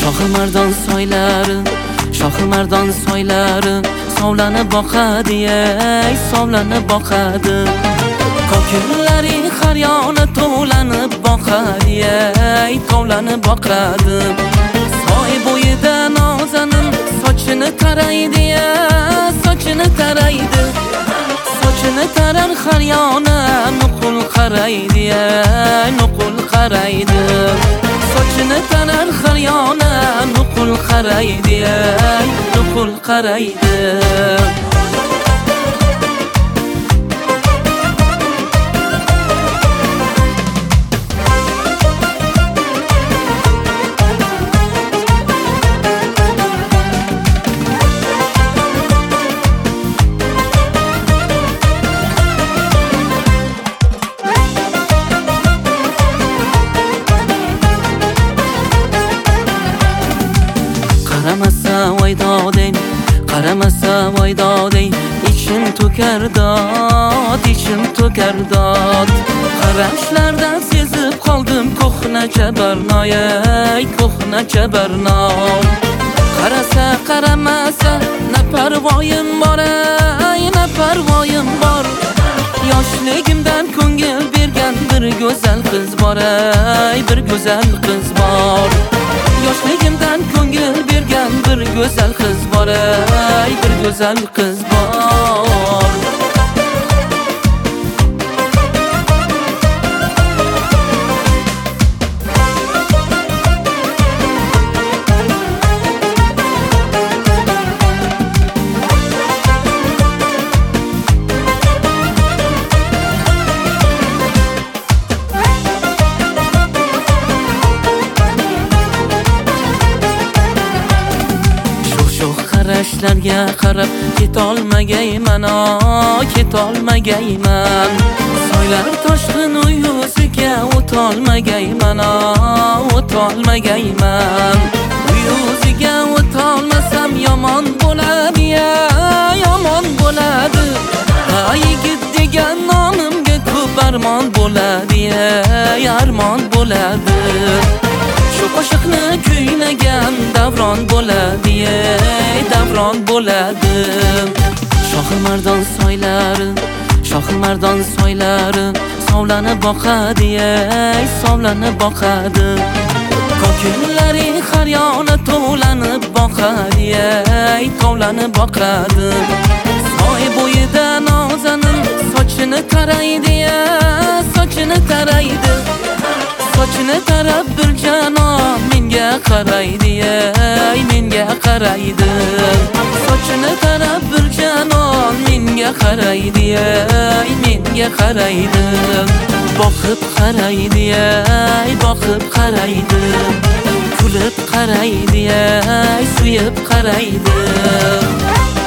Shohimardon soylari, shohimardon soylari sovlanib boqadi, ey sovlanib boqadi. Ko'killari har yoni tovlanib boqadi, ey tovlanib boqadi. Soy bo'yida nozanin sochini taraydi, sochini taraydi. Sochini tarar har yoni nuqul qaraydi, nuqul qaraydi. Sochini tarar har yoni nuqul qaraydi, nuqul qaraydi. Qaramasa voydoding, qaramasa voydoding, ichim to'kar dod, ichim to'kar dod. Qarashlardan sezib qoldim ko'hna jabarnoy, ko'hna jabarnoy. Qarasa qaramasa na parvoyim bor, na parvoyim bor. Yoshligimdan ko'ngil bergan bir go'zal qiz bor, bir go'zal qiz bor. Yoshligimdan ko'ngil bergan bir go'zal qiz bor, bir go'zal qiz bor. Qarashlarga qarab ketolmagayman, ketolmagayman. Soylar toshqin yuziga o'tolmagayman, o'tolmagayman. Yuziga o'tolmasam yomon bo'ladi, yomon bo'ladi. Yigit degan nomimga ko'p armon bo'ladi, armon bo'ladi. Shu qo'shiqni kuylagan davron bo'ladi, davron bo'ladi. Shohimardon soylari, shohimardon soylari sovlanib boqadi, ey sovlanib boqadi. Ko'killari har yoni tovlanib boqadi, ey tovlanib boqadi. Soy bo'yida nozanin sochini taraydi, sochini taraydi. Sochini tarab bir janon menga qaraydi, menga qaraydi. Sochini tarab bir janon menga qaraydi, menga qaraydi. Boqib qaraydi, boqib qaraydi. Kulib qaraydi, suyib qaraydi.